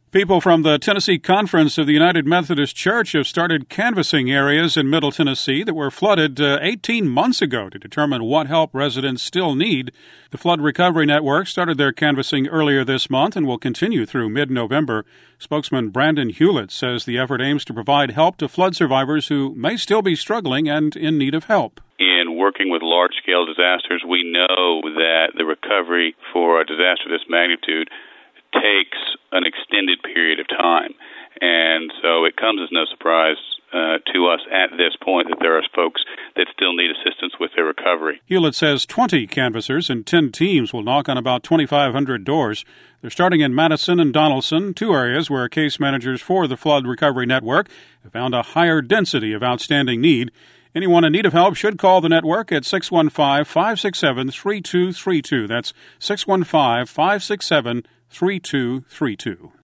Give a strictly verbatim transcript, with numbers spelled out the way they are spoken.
People from the Tennessee Conference of the United Methodist Church have started canvassing areas in Middle Tennessee that were flooded uh, eighteen months ago to determine what help residents still need. The Flood Recovery Network started their canvassing earlier this month and will continue through mid-November. Spokesman Brandon Hewlett says the effort aims to provide help to flood survivors who may still be struggling and in need of help. In working with large-scale disasters, we know that the recovery for a disaster this magnitude takes an extended period of time. And so it comes as no surprise uh, to us at this point that there are folks that still need assistance with their recovery. Hewlett says twenty canvassers and ten teams will knock on about twenty-five hundred doors. They're starting in Madison and Donaldson, two areas where case managers for the Flood Recovery Network have found a higher density of outstanding need. Anyone in need of help should call the network at six one five, five six seven, three two three two. That's six one five, five six seven, three two three two.